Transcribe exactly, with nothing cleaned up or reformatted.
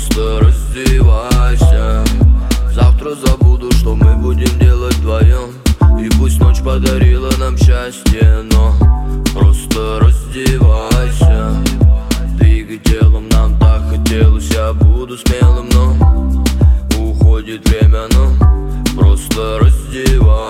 Просто раздевайся. Завтра забуду, что мы будем делать вдвоем. И пусть ночь подарила нам счастье, но просто раздевайся. Двигай телом, нам так хотелось. Я буду смелым, но уходит время, но просто раздевайся.